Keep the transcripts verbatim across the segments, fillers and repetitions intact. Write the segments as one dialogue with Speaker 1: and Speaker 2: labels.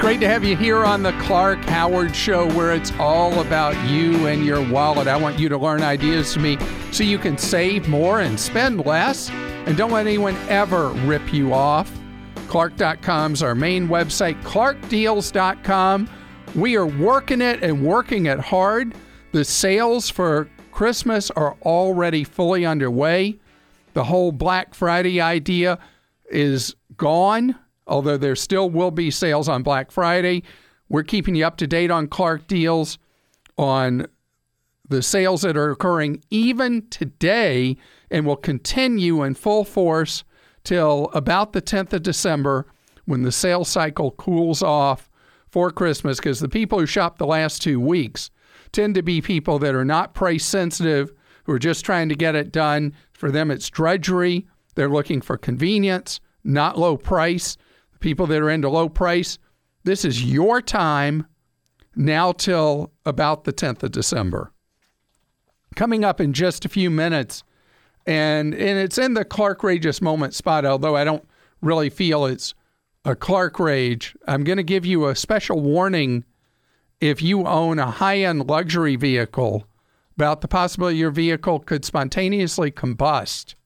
Speaker 1: Great to have you here on the Clark Howard Show, where it's all about you and your wallet. I want you to learn ideas from me so you can save more and spend less, and don't let anyone ever rip you off. Clark dot com is our main website, Clark Deals dot com. We are working it and working it hard. The sales for Christmas are already fully underway. The whole Black Friday idea is gone, although there still will be sales on Black Friday. We're keeping you up to date on Clark Deals, on the sales that are occurring even today and will continue in full force till about the tenth of December, when the sales cycle cools off for Christmas, because the people who shop the last two weeks tend to be people that are not price sensitive, who are just trying to get it done. For them, it's drudgery. They're looking for convenience, not low price. People that are into low price, this is your time now till about the tenth of December. Coming up in just a few minutes, and, and it's in the Clark Rageous Moment spot, although I don't really feel it's a Clark Rage. I'm going to give you a special warning if you own a high-end luxury vehicle about the possibility your vehicle could spontaneously combust.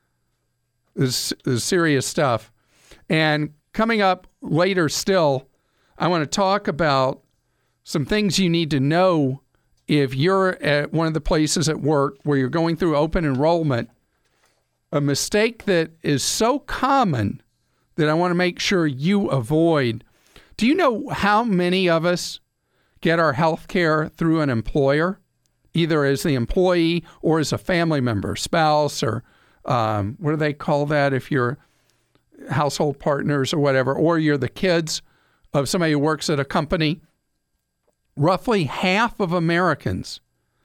Speaker 1: This is serious stuff. And coming up later still, I want to talk about some things you need to know if you're at one of the places at work where you're going through open enrollment. A mistake that is so common that I want to make sure you avoid. Do you know how many of us get our health care through an employer, either as the employee or as a family member, spouse, or um, what do they call that if you're household partners or whatever, or you're the kids of somebody who works at a company? Roughly half of Americans,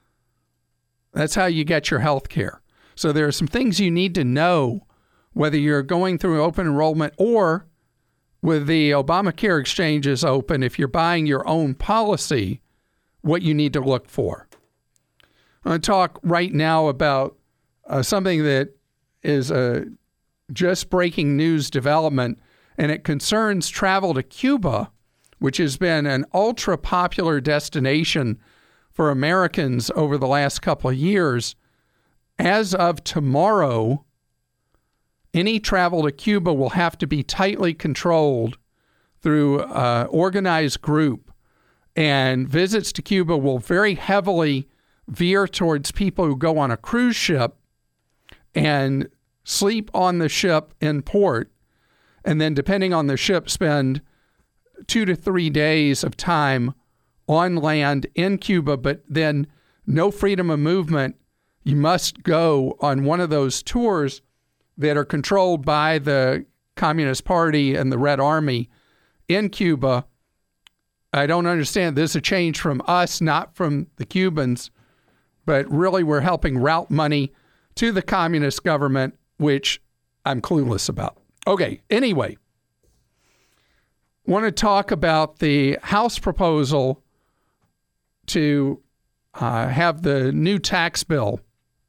Speaker 1: that's how you get your health care. So there are some things you need to know, whether you're going through open enrollment or with the Obamacare exchanges open, if you're buying your own policy, what you need to look for. I'm going to talk right now about uh, something that is a just breaking news development, and it concerns travel to Cuba, which has been an ultra popular destination for Americans over the last couple of years. As of tomorrow, any travel to Cuba will have to be tightly controlled through an organized group, and visits to Cuba will very heavily veer towards people who go on a cruise ship and sleep on the ship in port, and then, depending on the ship, spend two to three days of time on land in Cuba, but then no freedom of movement. You must go on one of those tours that are controlled by the Communist Party and the Red Army in Cuba. I don't understand. This is a change from us, not from the Cubans, but really we're helping route money to the communist government, which I'm clueless about. Okay, anyway, want to talk about the House proposal to uh, have the new tax bill.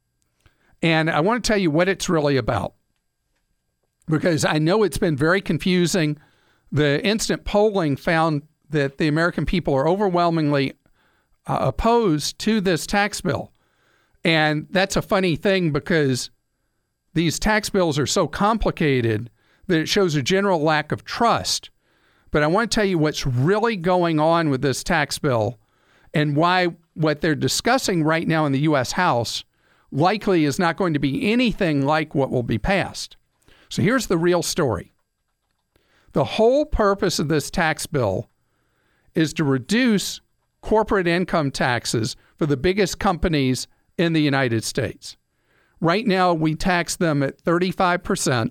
Speaker 1: And I want to tell you what it's really about, because I know it's been very confusing. The instant polling found that the American people are overwhelmingly uh, opposed to this tax bill. And that's a funny thing, because these tax bills are so complicated that it shows a general lack of trust. But I want to tell you what's really going on with this tax bill, and why what they're discussing right now in the U S House likely is not going to be anything like what will be passed. So here's the real story. The whole purpose of this tax bill is to reduce corporate income taxes for the biggest companies in the United States. Right now, we tax them at thirty-five percent.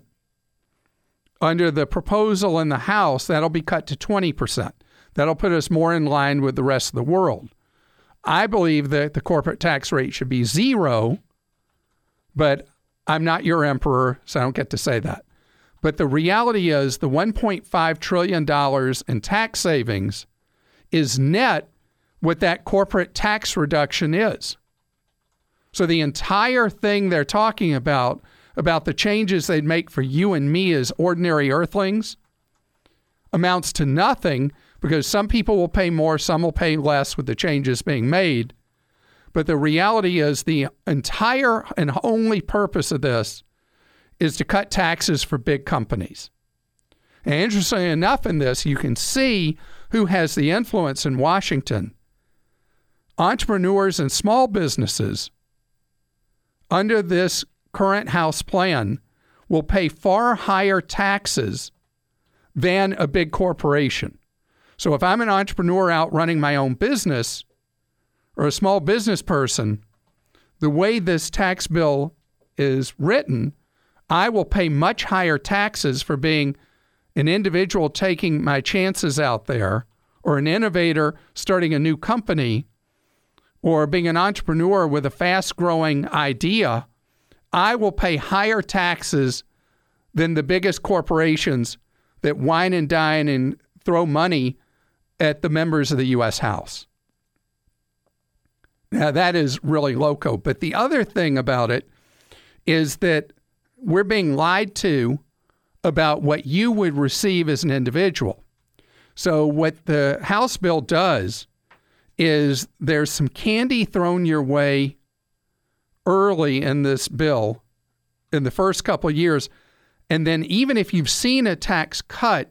Speaker 1: Under the proposal in the House, that'll be cut to twenty percent. That'll put us more in line with the rest of the world. I believe that the corporate tax rate should be zero, but I'm not your emperor, so I don't get to say that. But the reality is the one point five trillion dollars in tax savings is net what that corporate tax reduction is. So the entire thing they're talking about, about the changes they'd make for you and me as ordinary earthlings, amounts to nothing, because some people will pay more, some will pay less with the changes being made. But the reality is the entire and only purpose of this is to cut taxes for big companies. And interestingly enough in this, you can see who has the influence in Washington. Entrepreneurs and small businesses under this current House plan will pay far higher taxes than a big corporation. So if I'm an entrepreneur out running my own business or a small business person, the way this tax bill is written, I will pay much higher taxes for being an individual taking my chances out there, or an innovator starting a new company, or being an entrepreneur with a fast-growing idea. I will pay higher taxes than the biggest corporations that wine and dine and throw money at the members of the U S House. Now, that is really loco. But the other thing about it is that we're being lied to about what you would receive as an individual. So what the House bill does is there's some candy thrown your way early in this bill in the first couple of years. And then even if you've seen a tax cut,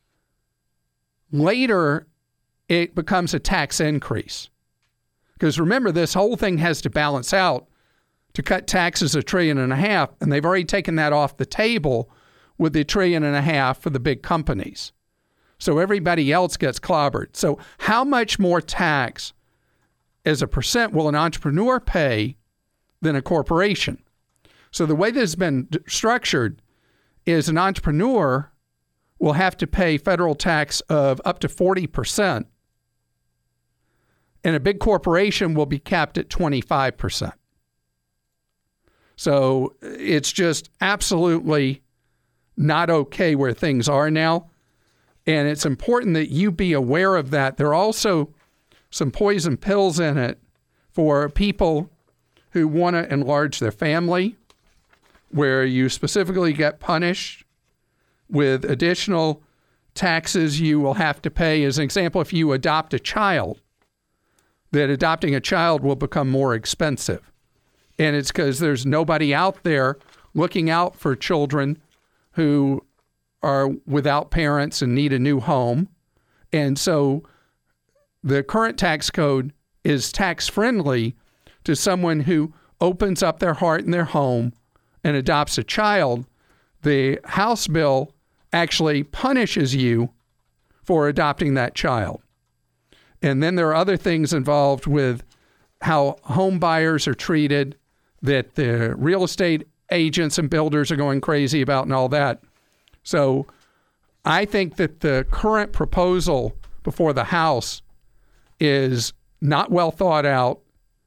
Speaker 1: later it becomes a tax increase. Because remember, this whole thing has to balance out to cut taxes a trillion and a half, and they've already taken that off the table with the trillion and a half for the big companies. So everybody else gets clobbered. So how much more tax as a percent will an entrepreneur pay than a corporation? So the way this has been d- structured is an entrepreneur will have to pay federal tax of up to forty percent, and a big corporation will be capped at twenty-five percent. So it's just absolutely not okay where things are now. And it's important that you be aware of that. There are also some poison pills in it for people who want to enlarge their family, where you specifically get punished with additional taxes you will have to pay. As an example, if you adopt a child, that adopting a child will become more expensive. And it's because there's nobody out there looking out for children who are without parents and need a new home. And so the current tax code is tax-friendly to someone who opens up their heart and their home and adopts a child. The House bill actually punishes you for adopting that child. And then there are other things involved with how home buyers are treated that the real estate agents and builders are going crazy about and all that. So I think that the current proposal before the House is not well thought out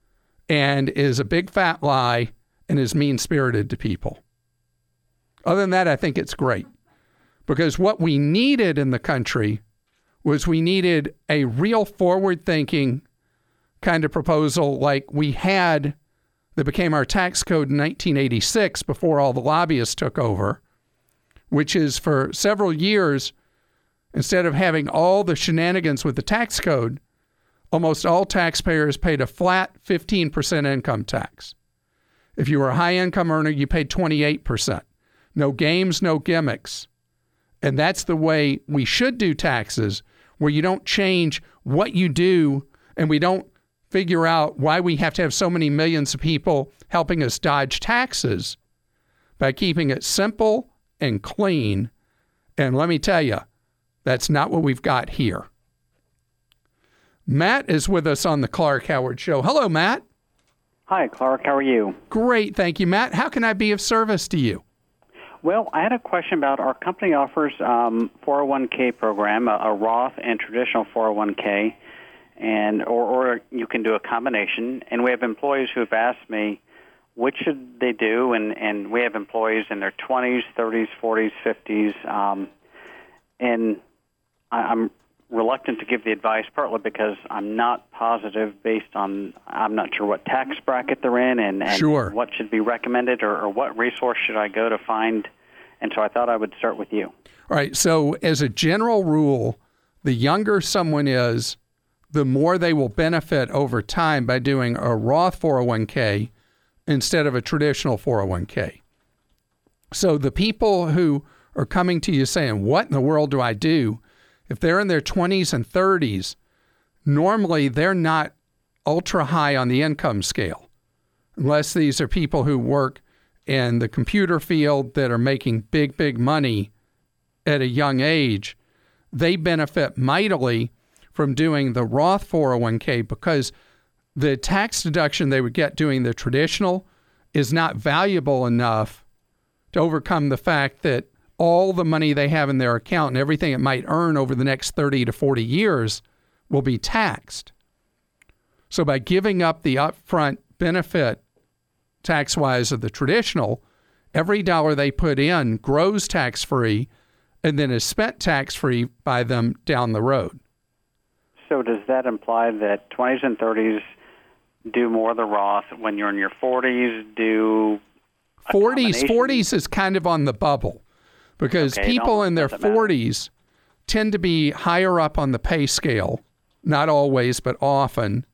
Speaker 1: and is a big fat lie and is mean-spirited to people. Other than that, I think it's great. Because what we needed in the country was we needed a real forward-thinking kind of proposal like we had that became our tax code in nineteen eighty-six before all the lobbyists took over, which is for several years, instead of having all the shenanigans with the tax code, almost all taxpayers paid a flat fifteen percent income tax. If you were a high-income earner, you paid twenty-eight percent. No games, no gimmicks. And that's the way we should do taxes, where you don't change what you do and we don't figure out why we have to have so many millions of people helping us dodge taxes by keeping it simple and clean. And let me tell you, that's not what we've got here. Matt is with us on the Clark Howard Show. Hello, Matt.
Speaker 2: Hi, Clark. How are you?
Speaker 1: Great. Thank you, Matt. How can I be of service to you?
Speaker 2: Well, I had a question about our company offers um, four oh one k program, a, a Roth and traditional four oh one k, and or, or you can do a combination. And we have employees who have asked me, which should they do? And, and we have employees in their twenties, thirties, forties, fifties. Um, and I, I'm reluctant to give the advice, partly because I'm not positive based on, I'm not sure what tax bracket they're in and, and
Speaker 1: sure.
Speaker 2: what should be recommended or, or what resource should I go to find. And so I thought I would start with you.
Speaker 1: All right. So as a general rule, the younger someone is, the more they will benefit over time by doing a Roth four oh one k instead of a traditional four oh one k. So the people who are coming to you saying, what in the world do I do? If they're in their twenties and thirties, normally they're not ultra high on the income scale, unless these are people who work in the computer field that are making big, big money at a young age. They benefit mightily from doing the Roth four oh one k because the tax deduction they would get doing the traditional is not valuable enough to overcome the fact that all the money they have in their account and everything it might earn over the next thirty to forty years will be taxed. So by giving up the upfront benefit tax-wise of the traditional, every dollar they put in grows tax-free and then is spent tax-free by them down the road.
Speaker 2: So does that imply that twenties and thirties do more of the Roth, when you're in your forties, do a
Speaker 1: forties, forties is kind of on the bubble because
Speaker 2: Okay,
Speaker 1: people
Speaker 2: no,
Speaker 1: in their
Speaker 2: doesn't matter.
Speaker 1: forties tend to be higher up on the pay scale, not always, but often.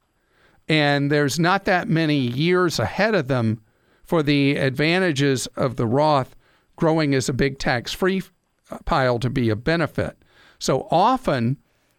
Speaker 1: And there's not that many years ahead of them for the advantages of the Roth growing as a big tax-free pile to be a benefit. So often,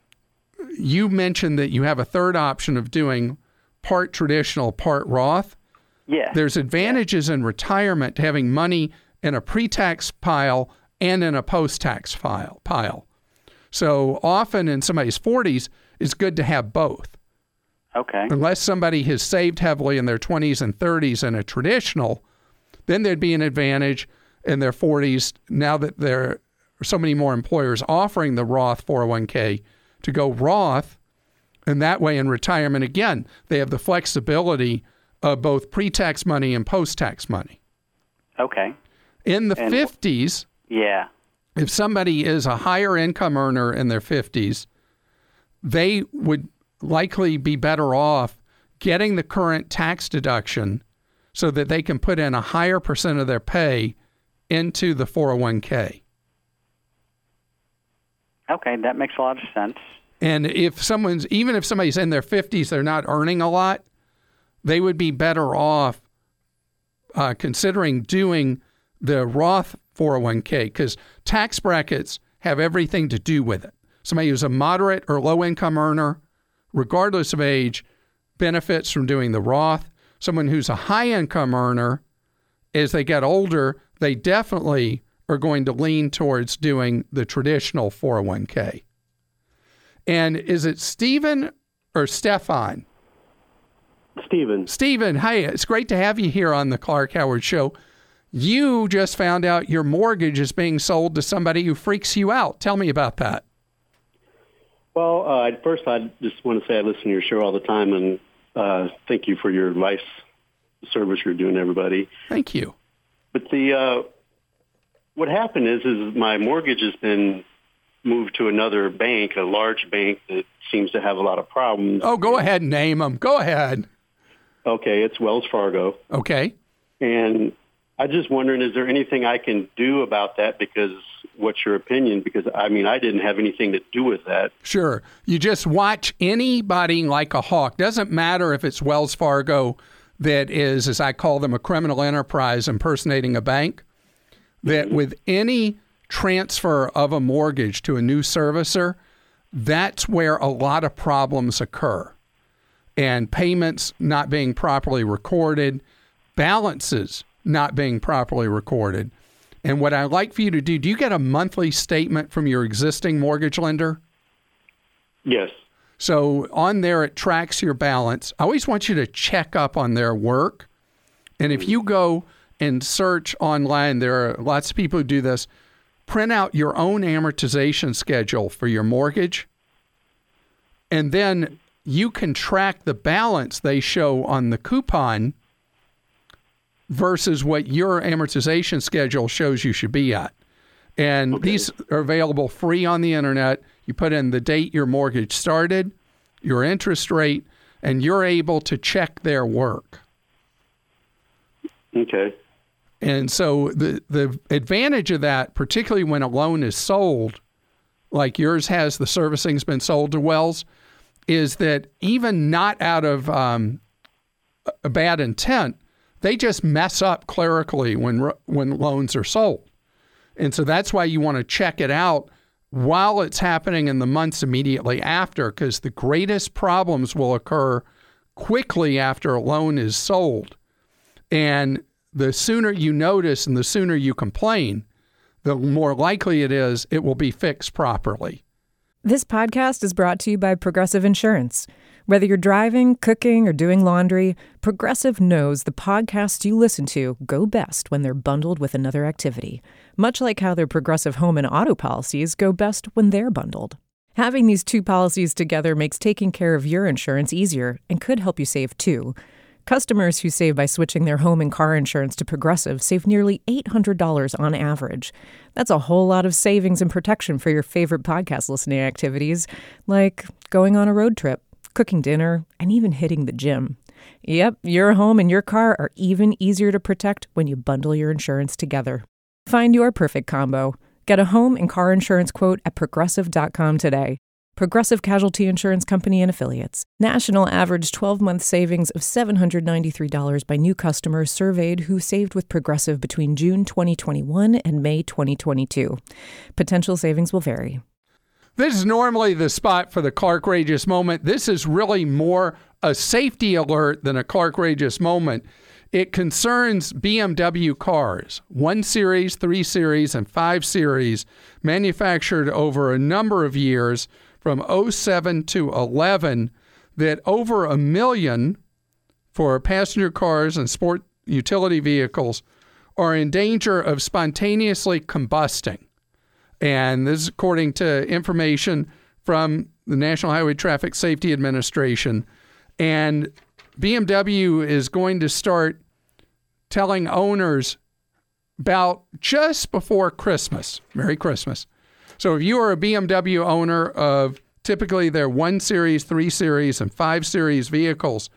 Speaker 1: you mentioned that you have a third option of doing part traditional, part Roth.
Speaker 2: Yes.
Speaker 1: There's advantages in retirement to having money in a pre-tax pile and in a post-tax file, pile. So often in somebody's forties, it's good to have both.
Speaker 2: Okay.
Speaker 1: Unless somebody has saved heavily in their twenties and thirties in a traditional, then there'd be an advantage in their forties now that there are so many more employers offering the Roth four oh one k to go Roth. And that way in retirement, again, they have the flexibility of both pre-tax money and post-tax money.
Speaker 2: Okay.
Speaker 1: In the
Speaker 2: And-
Speaker 1: fifties,
Speaker 2: Yeah.
Speaker 1: if somebody is a higher income earner in their fifties, they would likely be better off getting the current tax deduction so that they can put in a higher percent of their pay into the four oh one k.
Speaker 2: Okay, that makes a lot of sense.
Speaker 1: And if someone's, even if somebody's in their fifties, they're not earning a lot, they would be better off uh, considering doing the Roth four oh one k because tax brackets have everything to do with it. Somebody who's a moderate or low income earner, regardless of age, benefits from doing the Roth. Someone who's a high income earner, as they get older, they definitely are going to lean towards doing the traditional four oh one k. And is it Stephen or Stefan?
Speaker 3: Stephen.
Speaker 1: Stephen, hey, it's great to have you here on the Clark Howard Show. You just found out your mortgage is being sold to somebody who freaks you out. Tell me about that.
Speaker 3: Well, uh, first, I just want to say I listen to your show all the time, and uh, thank you for your advice, the service you're doing to everybody.
Speaker 1: Thank you.
Speaker 3: But the uh, what happened is, is my mortgage has been moved to another bank, a large bank that seems to have a lot of problems.
Speaker 1: Oh, go ahead and name them. Go ahead.
Speaker 3: Okay, it's Wells Fargo.
Speaker 1: Okay.
Speaker 3: And I'm just wondering, is there anything I can do about that? Because what's your opinion? Because, I mean, I didn't have anything to do with that.
Speaker 1: Sure. You just watch anybody like a hawk. Doesn't matter if it's Wells Fargo that is, as I call them, a criminal enterprise impersonating a bank, that
Speaker 3: Mm-hmm.
Speaker 1: with any transfer of a mortgage to a new servicer, that's where a lot of problems occur. And payments not being properly recorded, balances not being properly recorded. And what I'd like for you to do, do you get a monthly statement from your existing mortgage lender?
Speaker 3: Yes.
Speaker 1: So on there, it tracks your balance. I always want you to check up on their work. And if you go and search online, there are lots of people who do this. Print out your own amortization schedule for your mortgage. And then you can track the balance they show on the coupon versus what your amortization schedule shows you should be at. And
Speaker 3: Okay.
Speaker 1: these are available free on the internet. You put in the date your mortgage started, your interest rate, and you're able to check their work.
Speaker 3: Okay.
Speaker 1: And so the, the advantage of that, particularly when a loan is sold, like yours has, the servicing's been sold to Wells, is that even not out of um, a bad intent, they just mess up clerically when when loans are sold. And so that's why you want to check it out while it's happening in the months immediately after, because the greatest problems will occur quickly after a loan is sold. And the sooner you notice and the sooner you complain, the more likely it is it will be fixed properly.
Speaker 4: This podcast is brought to you by Progressive Insurance. Whether you're driving, cooking, or doing laundry, Progressive knows the podcasts you listen to go best when they're bundled with another activity, much like how their Progressive home and auto policies go best when they're bundled. Having these two policies together makes taking care of your insurance easier and could help you save too. Customers who save by switching their home and car insurance to Progressive save nearly eight hundred dollars on average. That's a whole lot of savings and protection for your favorite podcast listening activities, like going on a road trip, cooking dinner, and even hitting the gym. Yep, your home and your car are even easier to protect when you bundle your insurance together. Find your perfect combo. Get a home and car insurance quote at progressive dot com today. Progressive Casualty Insurance Company and Affiliates. National average twelve-month savings of seven hundred ninety-three dollars by new customers surveyed who saved with Progressive between June twenty twenty-one and May twenty twenty-two. Potential savings will vary.
Speaker 1: This is normally the spot for the Clarkrageous moment. This is really more a safety alert than a Clarkrageous moment. It concerns B M W cars, one Series, three Series, and five Series, manufactured over a number of years from oh seven to eleven, that over a million for passenger cars and sport utility vehicles are in danger of spontaneously combusting. And this is according to information from the National Highway Traffic Safety Administration. And B M W is going to start telling owners about just before Christmas. Merry Christmas. So if you are a B M W owner of typically their one Series, three Series, and five Series vehicles,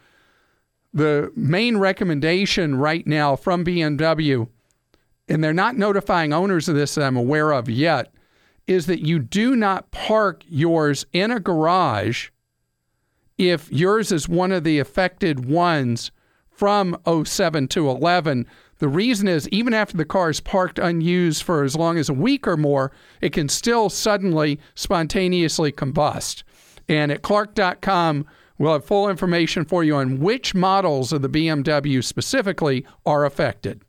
Speaker 1: the main recommendation right now from B M W, and they're not notifying owners of this that I'm aware of yet, is that you do not park yours in a garage if yours is one of the affected ones from oh seven to eleven. The reason is, even after the car is parked unused for as long as a week or more, it can still suddenly spontaneously combust. And at Clark dot com, we'll have full information for you on which models of the B M W specifically are affected.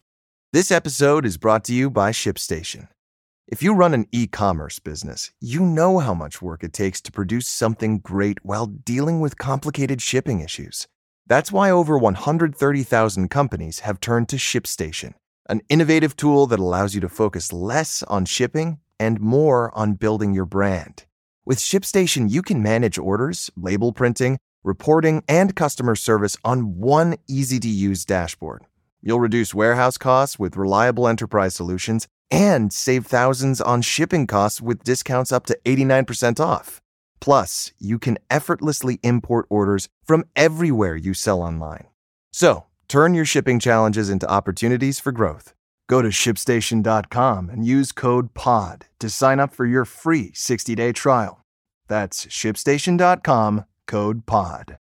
Speaker 5: This episode is brought to you by ShipStation. If you run an e-commerce business, you know how much work it takes to produce something great while dealing with complicated shipping issues. That's why over one hundred thirty thousand companies have turned to ShipStation, an innovative tool that allows you to focus less on shipping and more on building your brand. With ShipStation, you can manage orders, label printing, reporting, and customer service on one easy-to-use dashboard. You'll reduce warehouse costs with reliable enterprise solutions and save thousands on shipping costs with discounts up to eighty-nine percent off. Plus, you can effortlessly import orders from everywhere you sell online. So, turn your shipping challenges into opportunities for growth. Go to ship station dot com and use code P O D to sign up for your free sixty-day trial. That's ship station dot com, code P O D.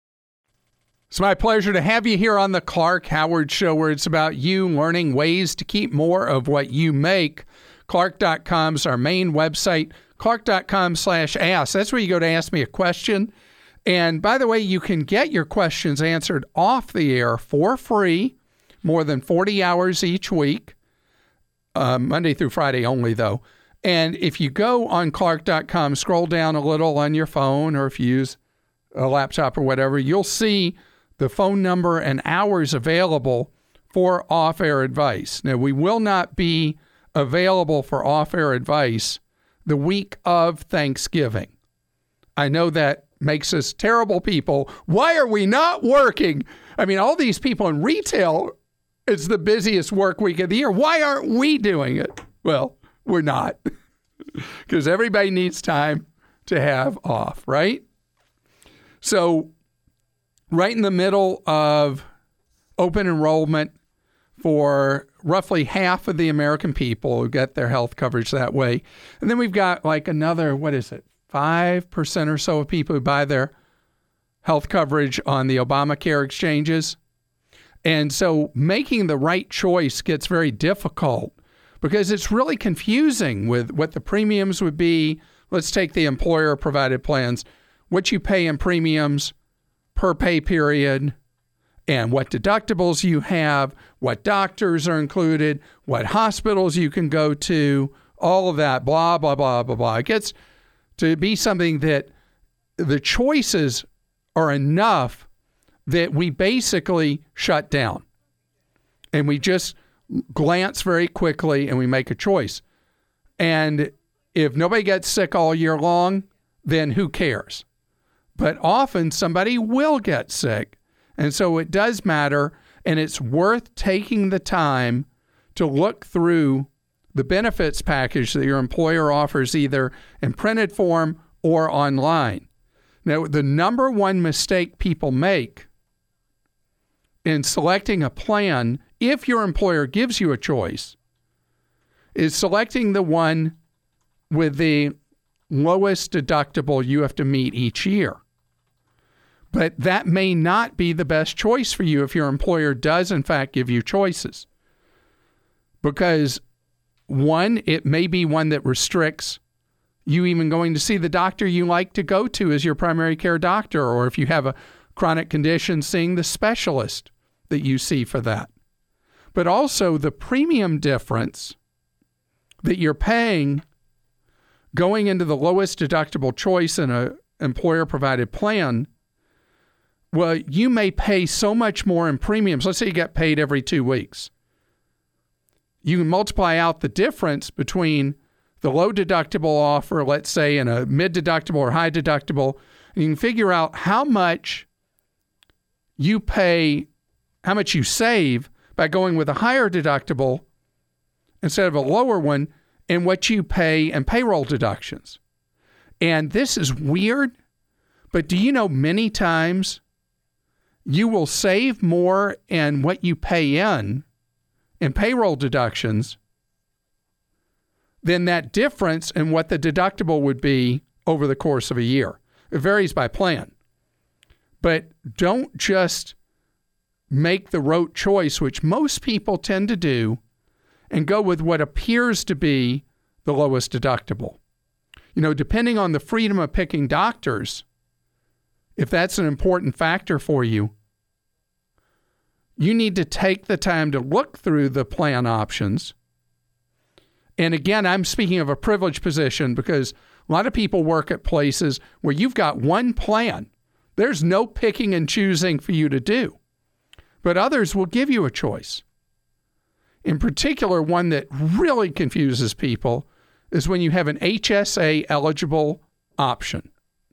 Speaker 1: It's my pleasure to have you here on the Clark Howard Show, where it's about you learning ways to keep more of what you make. Clark dot com is our main website. Clark dot com slash ask. That's where you go to ask me a question. And by the way, you can get your questions answered off the air for free, more than forty hours each week, uh, Monday through Friday only, though. And if you go on Clark dot com, scroll down a little on your phone, or if you use a laptop or whatever, you'll see the phone number and hours available for off-air advice. Now, we will not be available for off-air advice the week of Thanksgiving. I know that makes us terrible people. Why are we not working? I mean, all these people in retail, it's the busiest work week of the year. Why aren't we doing it? Well, we're not, because everybody needs time to have off, right? So right in the middle of open enrollment for roughly half of the American people who get their health coverage that way. And then we've got like another, what is it, five percent or so of people who buy their health coverage on the Obamacare exchanges. And so making the right choice gets very difficult because it's really confusing with what the premiums would be. Let's take the employer-provided plans, what you pay in premiums per pay period, and what deductibles you have, what doctors are included, what hospitals you can go to, all of that, blah, blah, blah, blah, blah. It gets to be something that the choices are enough that we basically shut down. And we just glance very quickly and we make a choice. And if nobody gets sick all year long, then who cares? But often somebody will get sick. And so it does matter, and it's worth taking the time to look through the benefits package that your employer offers either in printed form or online. Now, the number one mistake people make in selecting a plan, if your employer gives you a choice, is selecting the one with the lowest deductible you have to meet each year. But that may not be the best choice for you if your employer does, in fact, give you choices. Because, one, it may be one that restricts you even going to see the doctor you like to go to as your primary care doctor, or if you have a chronic condition, seeing the specialist that you see for that. But also the premium difference that you're paying going into the lowest deductible choice in an employer-provided plan. Well, you may pay so much more in premiums. Let's say you get paid every two weeks. You can multiply out the difference between the low deductible offer, let's say, and a mid deductible or high deductible, and you can figure out how much you pay, how much you save by going with a higher deductible instead of a lower one, and what you pay in payroll deductions. And this is weird, but do you know many times you will save more in what you pay in, in payroll deductions, than that difference in what the deductible would be over the course of a year. It varies by plan. But don't just make the rote choice, which most people tend to do, and go with what appears to be the lowest deductible. You know, depending on the freedom of picking doctors, if that's an important factor for you, you need to take the time to look through the plan options. And again, I'm speaking of a privileged position because a lot of people work at places where you've got one plan. There's no picking and choosing for you to do. But others will give you a choice. In particular, one that really confuses people is when you have an H S A eligible option.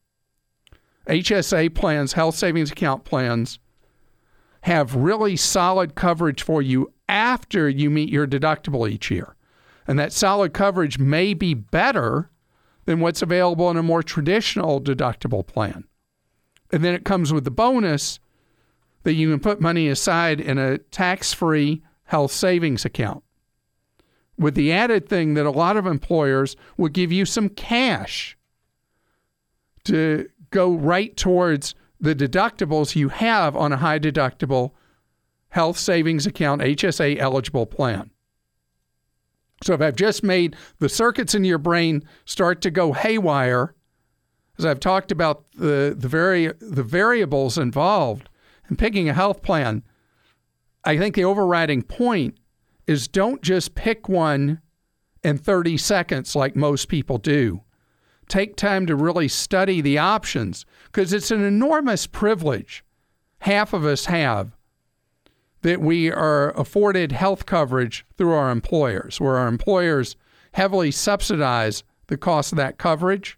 Speaker 1: H S A plans, health savings account plans, have really solid coverage for you after you meet your deductible each year. And that solid coverage may be better than what's available in a more traditional deductible plan. And then it comes with the bonus that you can put money aside in a tax-free health savings account, with the added thing that a lot of employers will give you some cash to go right towards the deductibles you have on a high deductible health savings account H S A eligible plan. So if I've just made the circuits in your brain start to go haywire, as I've talked about the the vari- the variables involved in picking a health plan, I think the overriding point is don't just pick one in thirty seconds like most people do. Take time to really study the options, because it's an enormous privilege half of us have that we are afforded health coverage through our employers, where our employers heavily subsidize the cost of that coverage.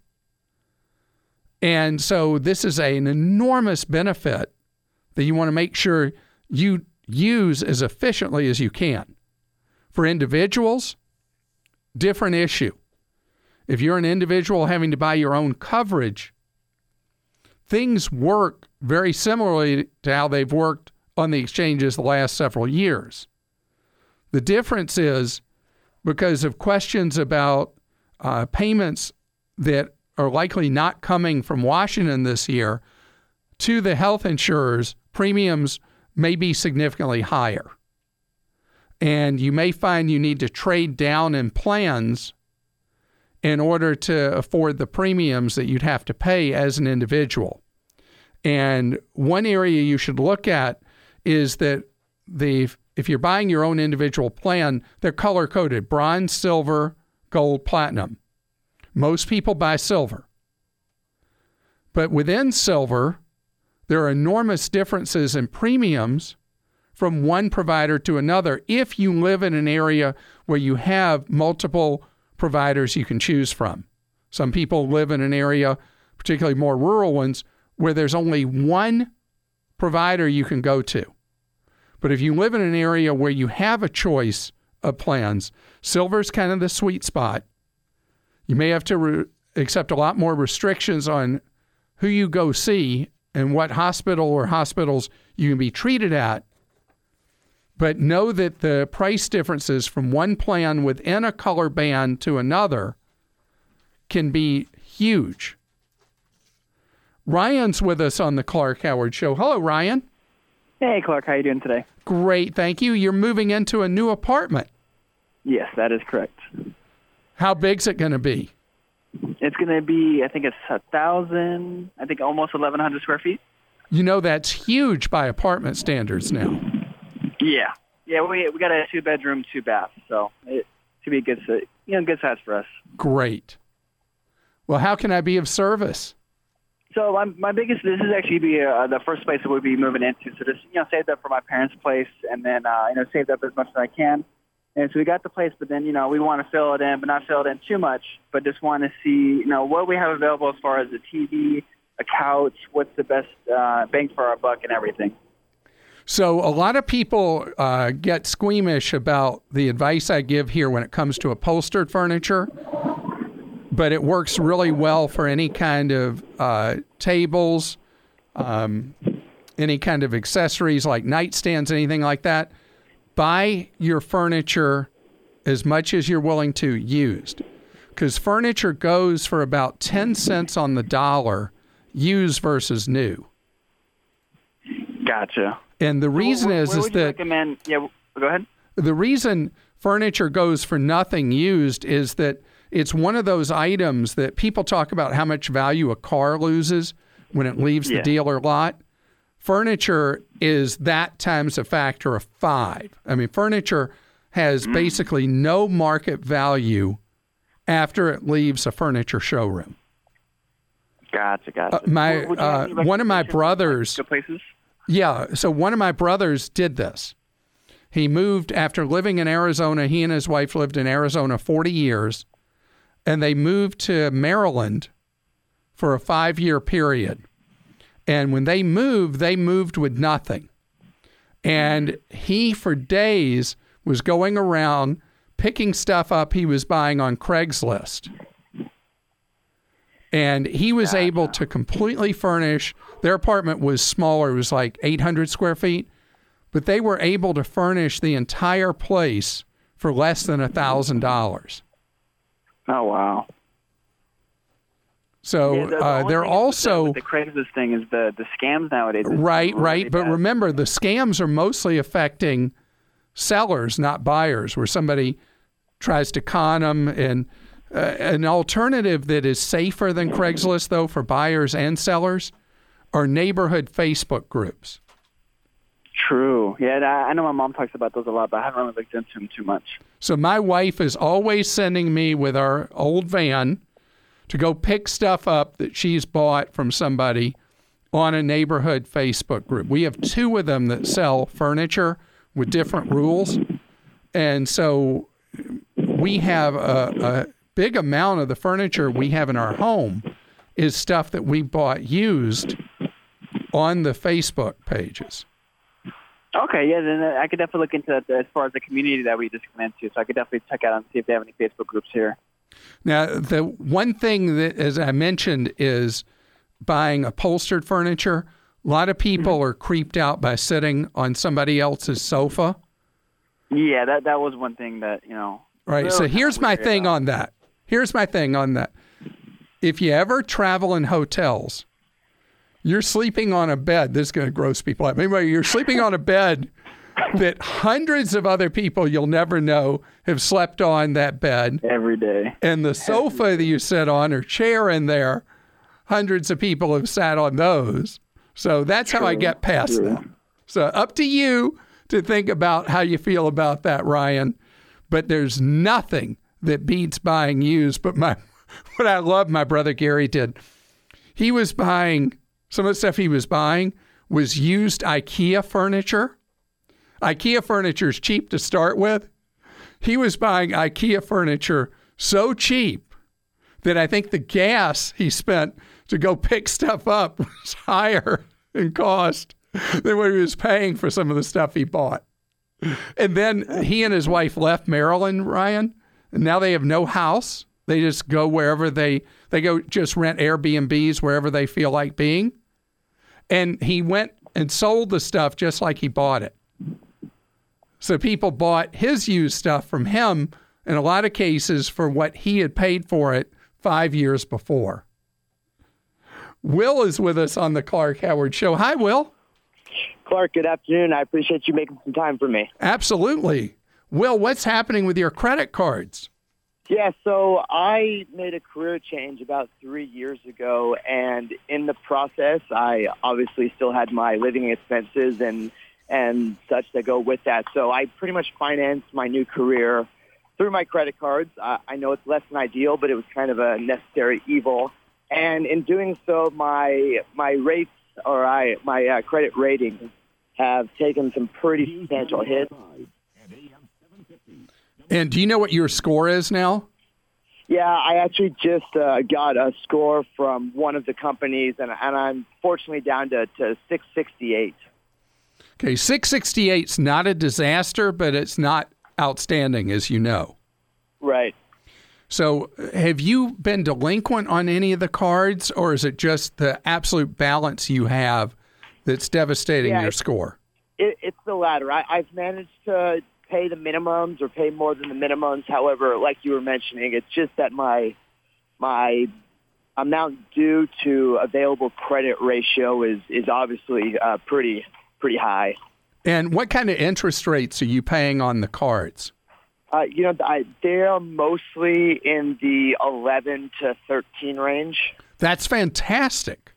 Speaker 1: And so this is a, an enormous benefit that you want to make sure you use as efficiently as you can. For individuals, different issue. If you're an individual having to buy your own coverage, things work very similarly to how they've worked on the exchanges the last several years. The difference is because of questions about uh, payments that are likely not coming from Washington this year to the health insurers, premiums may be significantly higher. And you may find you need to trade down in plans in order to afford the premiums that you'd have to pay as an individual. And one area you should look at is that the if you're buying your own individual plan, they're color-coded: bronze, silver, gold, platinum. Most people buy silver. But within silver, there are enormous differences in premiums from one provider to another if you live in an area where you have multiple providers you can choose from. Some people live in an area, particularly more rural ones, where there's only one provider you can go to. But if you live in an area where you have a choice of plans, silver's kind of the sweet spot. You may have to re- accept a lot more restrictions on who you go see and what hospital or hospitals you can be treated at. But know that the price differences from one plan within a color band to another can be huge. Ryan's with us on the Clark Howard Show. Hello, Ryan.
Speaker 6: Hey, Clark. How you doing today?
Speaker 1: Great, thank you. You're moving into a new apartment.
Speaker 6: Yes, that is correct.
Speaker 1: How big's it going to be?
Speaker 6: It's going to be, I think it's a thousand, I think almost eleven hundred square feet.
Speaker 1: You know, that's huge by apartment standards now.
Speaker 6: Yeah. Yeah, we we got a two-bedroom, two-bath, so it should be a good, you know, good size for us.
Speaker 1: Great. Well, how can I be of service?
Speaker 6: So my my biggest, this is actually be uh, the first place that we'll be moving into. So just, you know, saved up for my parents' place and then, uh, you know, saved up as much as I can. And so we got the place, but then, you know, we want to fill it in, but not fill it in too much, but just want to see, you know, what we have available as far as a T V, a couch, what's the best uh, bang for our buck and everything.
Speaker 1: So a lot of people uh, get squeamish about the advice I give here when it comes to upholstered furniture, but it works really well for any kind of uh, tables, um, any kind of accessories like nightstands, anything like that. Buy your furniture as much as you're willing to used, because furniture goes for about ten cents on the dollar, used versus new.
Speaker 6: Gotcha.
Speaker 1: And the reason
Speaker 6: where,
Speaker 1: is,
Speaker 6: where
Speaker 1: is
Speaker 6: would you
Speaker 1: that
Speaker 6: recommend, yeah, go ahead.
Speaker 1: The reason furniture goes for nothing used is that it's one of those items that people talk about how much value a car loses when it leaves
Speaker 6: Yeah.
Speaker 1: the dealer lot. Furniture is that times a factor of five. I mean, furniture has mm. basically no market value after it leaves a furniture showroom.
Speaker 6: Gotcha, gotcha.
Speaker 1: Uh, my
Speaker 6: Would you have
Speaker 1: uh,
Speaker 6: any
Speaker 1: one of my
Speaker 6: recommendations,
Speaker 1: brothers.
Speaker 6: like, good places?
Speaker 1: Yeah, so one of my brothers did this. He moved after living in Arizona. He and his wife lived in Arizona forty years, and they moved to Maryland for a five-year period. And when they moved, they moved with nothing. And he, for days, was going around picking stuff up he was buying on Craigslist. And he was able to completely furnish. Their apartment was smaller. It was like eight hundred square feet. But they were able to furnish the entire place for less than one thousand dollars.
Speaker 6: Oh, wow.
Speaker 1: So
Speaker 6: yeah, the, the
Speaker 1: uh, they're also...
Speaker 6: With the, with the Craigslist thing is the, the scams nowadays.
Speaker 1: Right,
Speaker 6: really
Speaker 1: right. But
Speaker 6: bad.
Speaker 1: remember, the scams are mostly affecting sellers, not buyers, where somebody tries to con them. And uh, an alternative that is safer than Craigslist, though, for buyers and sellers are neighborhood Facebook groups.
Speaker 6: True. Yeah, I know my mom talks about those a lot, but I haven't really looked into them too much.
Speaker 1: So my wife is always sending me with our old van to go pick stuff up that she's bought from somebody on a neighborhood Facebook group. We have two of them that sell furniture with different rules. And so we have a, a big amount of the furniture we have in our home is stuff that we bought used on the Facebook pages.
Speaker 6: Okay, yeah, then I could definitely look into that as far as the community that we just went into. So I could definitely check out and see if they have any Facebook groups here.
Speaker 1: Now, the one thing that, as I mentioned, is buying upholstered furniture. A lot of people mm-hmm. are creeped out by sitting on somebody else's sofa.
Speaker 6: Yeah, that that was one thing that, you know.
Speaker 1: Right. So here's my thing on that. Here's my thing on that. If you ever travel in hotels, you're sleeping on a bed. This is going to gross people out. Anyway, you're sleeping on a bed that hundreds of other people you'll never know have slept on that bed.
Speaker 6: Every day.
Speaker 1: And the sofa that you sit on or chair in there, hundreds of people have sat on those. So that's True. How I get past True. That. So up to you to think about how you feel about that, Ryan. But there's nothing that beats buying used. But my what I love my brother Gary did, he was buying, some of the stuff he was buying was used IKEA furniture. IKEA furniture is cheap to start with. He was buying IKEA furniture so cheap that I think the gas he spent to go pick stuff up was higher in cost than what he was paying for some of the stuff he bought. And then he and his wife left Maryland, Ryan, and now they have no house. They just go wherever they, they go just rent Airbnbs wherever they feel like being. And he went and sold the stuff just like he bought it. So people bought his used stuff from him in a lot of cases for what he had paid for it five years before. Will is with us on the Clark Howard Show. Hi, Will.
Speaker 7: Clark, good afternoon. I appreciate you making some time for me.
Speaker 1: Absolutely. Will, what's happening with your credit cards?
Speaker 7: Yeah, so I made a career change about three years ago, and in the process, I obviously still had my living expenses and and such that go with that. So I pretty much financed my new career through my credit cards. Uh, I know it's less than ideal, but it was kind of a necessary evil. And in doing so, my my rates or I my uh, credit ratings have taken some pretty substantial hits.
Speaker 1: And do you know what your score is now?
Speaker 7: Yeah, I actually just uh, got a score from one of the companies, and, and I'm fortunately down to, to six sixty-eight.
Speaker 1: Okay, six sixty-eight's not a disaster, but it's not outstanding, as you know.
Speaker 7: Right.
Speaker 1: So have you been delinquent on any of the cards, or is it just the absolute balance you have that's devastating
Speaker 7: yeah,
Speaker 1: your score?
Speaker 7: It, it's the latter. I, I've managed to pay the minimums or pay more than the minimums. However, like you were mentioning, it's just that my my amount due to available credit ratio is, is obviously uh, pretty pretty high.
Speaker 1: And what kind of interest rates are you paying on the cards?
Speaker 7: Uh, you know, I, they're mostly in the eleven to thirteen range.
Speaker 1: That's fantastic.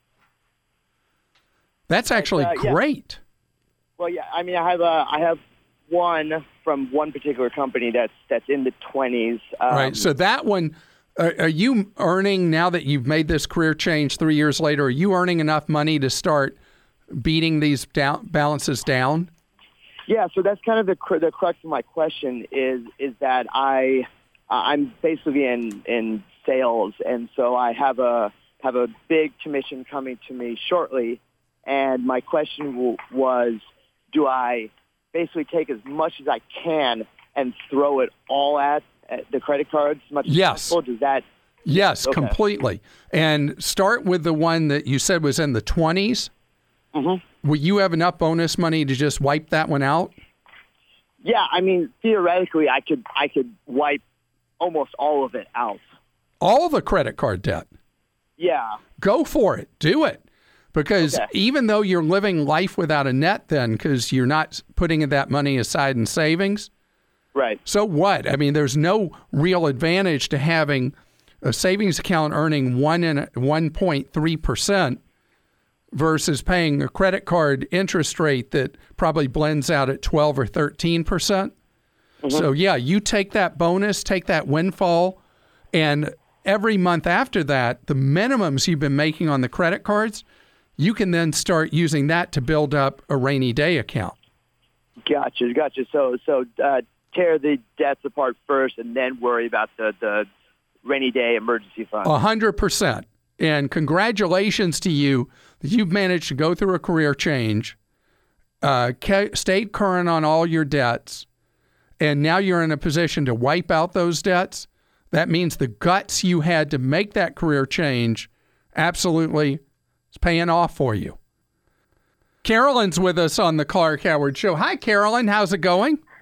Speaker 1: That's actually uh, yeah. great.
Speaker 7: Well, yeah, I mean, I have a, I have one from one particular company that's that's in the twenties. Um,
Speaker 1: right. So that one, uh, are you earning, now that you've made this career change three years later, are you earning enough money to start beating these down, balances down?
Speaker 7: Yeah, so that's kind of the the crux of my question is is that I uh, I'm basically in in sales, and so I have a have a big commission coming to me shortly, and my question w- was, do I basically take as much as I can and throw it all at, at the credit cards as much
Speaker 1: yes.
Speaker 7: as possible? Does that?
Speaker 1: Yes,
Speaker 7: okay.
Speaker 1: completely. And start with the one that you said was in the twenties.
Speaker 7: Mm-hmm.
Speaker 1: Will you have enough bonus money to just wipe that one out?
Speaker 7: Yeah, I mean, theoretically, I could I could wipe almost all of it out.
Speaker 1: All the credit card debt?
Speaker 7: Yeah.
Speaker 1: Go for it. Do it. Because
Speaker 7: okay.
Speaker 1: even though you're living life without a net then, because you're not putting that money aside in savings,
Speaker 7: right?
Speaker 1: So what? I mean, there's no real advantage to having a savings account earning one and one point three percent versus paying a credit card interest rate that probably blends out at twelve or thirteen percent. Mm-hmm. So yeah, you take that bonus, take that windfall, and every month after that, the minimums you've been making on the credit cards, you can then start using that to build up a rainy day account.
Speaker 7: Gotcha, gotcha. So, so uh, tear the debts apart first, and then worry about the, the rainy day emergency fund.
Speaker 1: A hundred percent. And congratulations to you that you've managed to go through a career change, uh, ca- stayed current on all your debts, and now you're in a position to wipe out those debts. That means the guts you had to make that career change absolutely is paying off for you. Carolyn's with us on the Clark Howard Show. Hi, Carolyn. How's it going?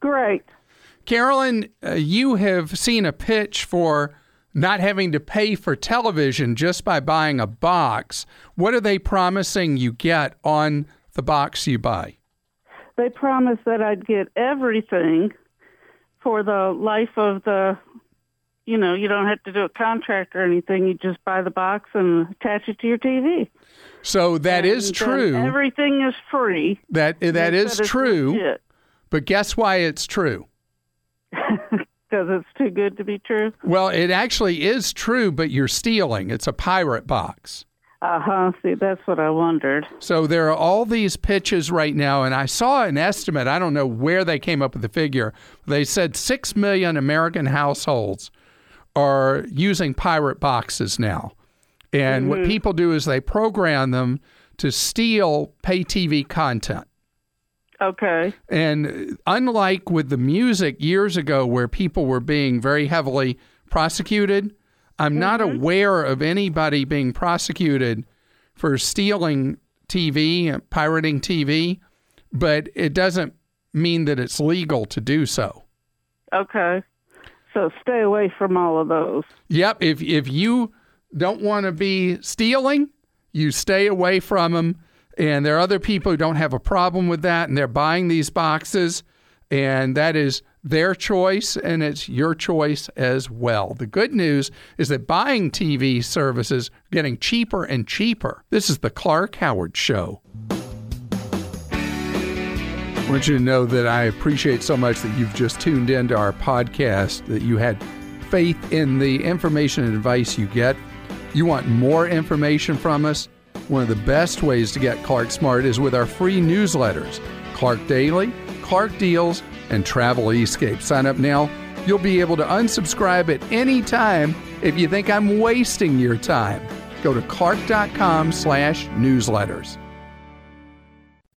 Speaker 8: Great.
Speaker 1: Carolyn, uh, you have seen a pitch for not having to pay for television just by buying a box. What are they promising you get on the box you buy?
Speaker 8: They promised that I'd get everything for the life of the, you know, you don't have to do a contract or anything. You just buy the box and attach it to your T V.
Speaker 1: So that
Speaker 8: and
Speaker 1: is true.
Speaker 8: Everything is free.
Speaker 1: That that is true.
Speaker 8: Legit.
Speaker 1: But guess why it's true?
Speaker 8: Because it's too good to be true?
Speaker 1: Well, it actually is true, but you're stealing. It's a pirate box.
Speaker 8: Uh-huh. See, that's what I wondered.
Speaker 1: So there are all these pitches right now, and I saw an estimate. I don't know where they came up with the figure. They said six million American households are using pirate boxes now. And mm-hmm. what people do is they program them to steal pay T V content.
Speaker 8: Okay.
Speaker 1: And unlike with the music years ago where people were being very heavily prosecuted, I'm mm-hmm. not aware of anybody being prosecuted for stealing T V, pirating T V, but it doesn't mean that it's legal to do so.
Speaker 8: Okay. So stay away from all of those.
Speaker 1: Yep. If if you don't want to be stealing, you stay away from them. And there are other people who don't have a problem with that, and they're buying these boxes, and that is their choice, and it's your choice as well. The good news is that buying T V services are getting cheaper and cheaper. This is the Clark Howard Show. I want you to know that I appreciate so much that you've just tuned into our podcast, that you had faith in the information and advice you get. You want more information from us? One of the best ways to get Clark Smart is with our free newsletters, Clark Daily, Clark Deals, and Travel Escape. Sign up now. You'll be able to unsubscribe at any time if you think I'm wasting your time. Go to clark.com slash newsletters.